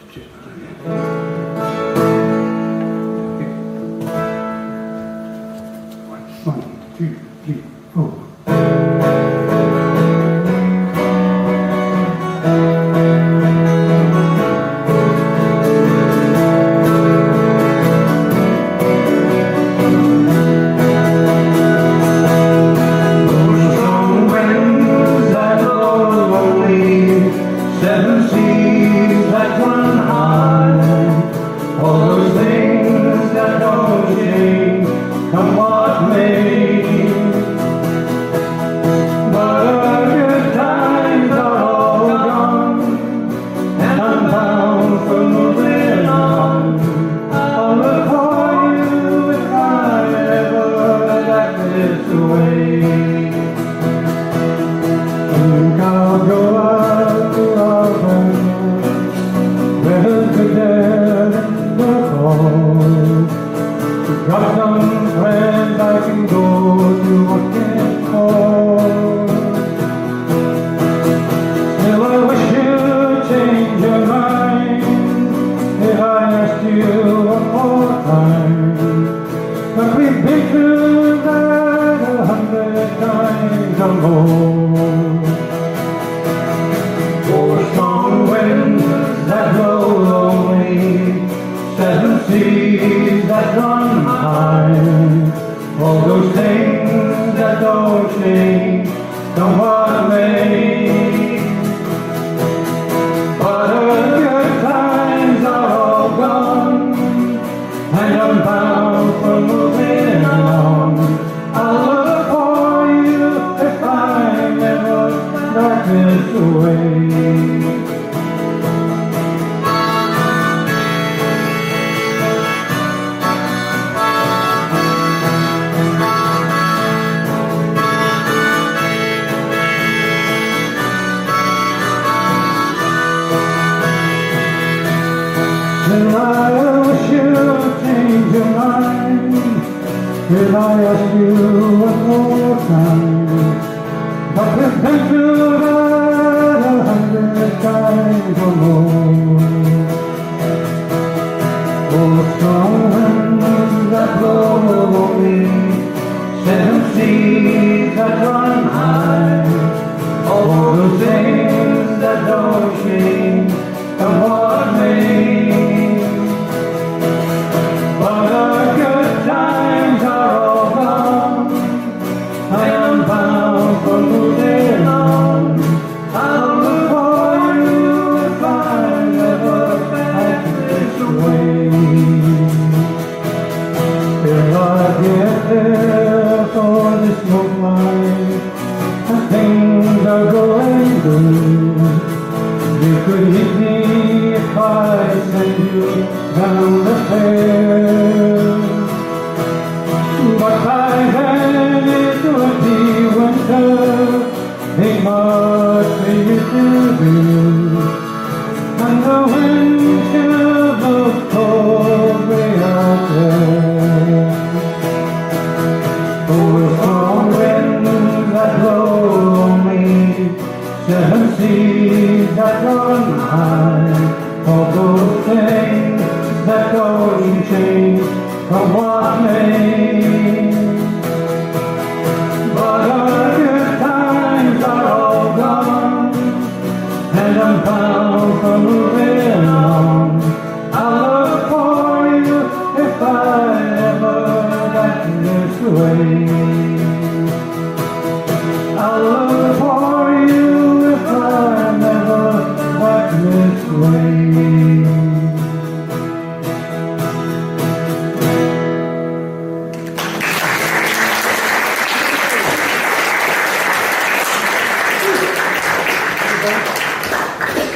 One, two, three, four. Seven seas that run high, all those things that don't change, come what may. But our good times are all gone, and I'm bound for moving on. I'll look for you if I ever act this way. Think I'll go out to our home, where's the dead and the cold. To drop some friends I can go to looking for. Still I wish you'd change your mind if I asked you one more time. But we've been through that 100 times or more. Four strong winds that blow lonely, seven seas that run high, all those things that don't change, come what may. But our good times are all gone, and I'm bound for moving on. I'll look for you if I never start this way. And I wish you'd change your mind if I ask you one more time. But we've been through that 100 times or more. Oh, strong winds that blow over me, seven seas that run high, all those things that don't change, come what may. But our good times are all gone, I am bound for moving on. I'll look for you if I never act this way. If I get there for this smoke line, and things are going good, you could hit me if I send you down the stairs. But by then it would be winter, ain't much for you to do, and the wind still blows cold way out there. Oh, strong winds that blow on me, seven seas that run high, all those things that don't change, come what may. But our good times are all gone, and I'm bound for moving on. I'll look for you if I ever act this way. I'll look for you if I never act this way.